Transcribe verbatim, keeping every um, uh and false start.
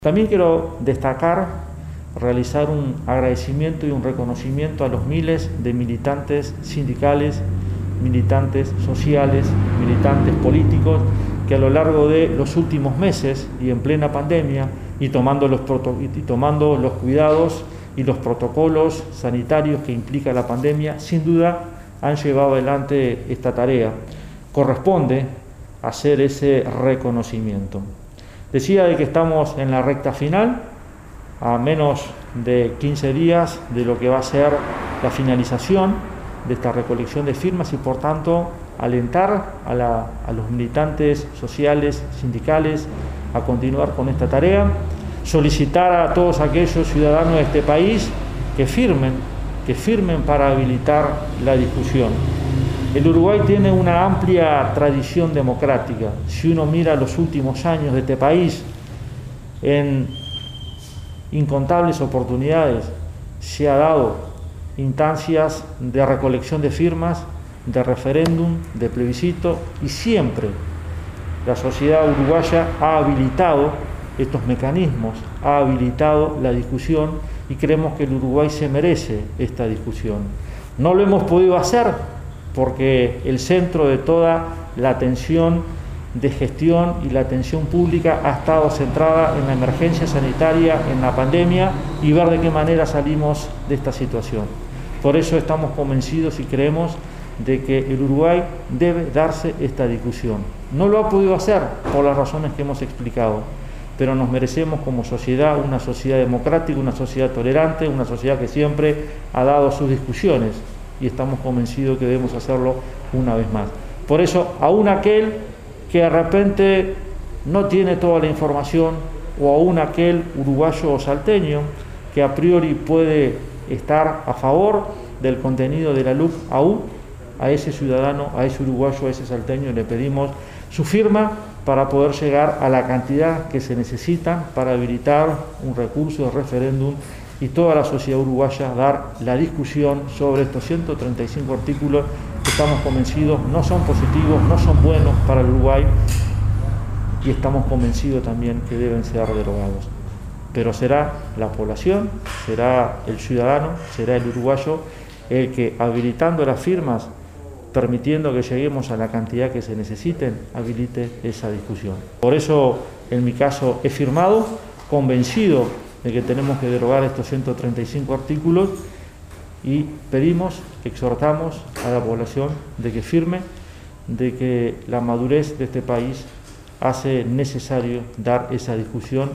También quiero destacar, realizar un agradecimiento y un reconocimiento a los miles de militantes sindicales, militantes sociales, militantes políticos que a lo largo de los últimos meses y en plena pandemia y tomando los, y tomando los cuidados y los protocolos sanitarios que implica la pandemia, sin duda han llevado adelante esta tarea. Corresponde hacer ese reconocimiento. Decía de que estamos en la recta final, a menos de quince días de lo que va a ser la finalización de esta recolección de firmas y por tanto alentar a, la, a los militantes sociales, sindicales a continuar con esta tarea, solicitar a todos aquellos ciudadanos de este país que firmen, que firmen para habilitar la discusión. El Uruguay tiene una amplia tradición democrática. Si uno mira los últimos años de este país, en incontables oportunidades se ha dado instancias de recolección de firmas, de referéndum, de plebiscito, y siempre la sociedad uruguaya ha habilitado estos mecanismos, ha habilitado la discusión y creemos que el Uruguay se merece esta discusión. No lo hemos podido hacer porque el centro de toda la atención de gestión y la atención pública ha estado centrada en la emergencia sanitaria, en la pandemia y ver de qué manera salimos de esta situación. Por eso estamos convencidos y creemos de que el Uruguay debe darse esta discusión. No lo ha podido hacer por las razones que hemos explicado, pero nos merecemos como sociedad una sociedad democrática, una sociedad tolerante, una sociedad que siempre ha dado sus discusiones y estamos convencidos que debemos hacerlo una vez más. Por eso, aún aquel que de repente no tiene toda la información o aún aquel uruguayo o salteño que a priori puede estar a favor del contenido de la L U C, aún a ese ciudadano, a ese uruguayo, a ese salteño le pedimos su firma para poder llegar a la cantidad que se necesita para habilitar un recurso de referéndum y toda la sociedad uruguaya dar la discusión sobre estos ciento treinta y cinco artículos que estamos convencidos no son positivos, no son buenos para el Uruguay y estamos convencidos también que deben ser derogados. Pero será la población, será el ciudadano, será el uruguayo el que habilitando las firmas, permitiendo que lleguemos a la cantidad que se necesiten, habilite esa discusión. Por eso, en mi caso, he firmado, convencido de que tenemos que derogar estos ciento treinta y cinco artículos y pedimos, exhortamos a la población de que firme, de que la madurez de este país hace necesario dar esa discusión.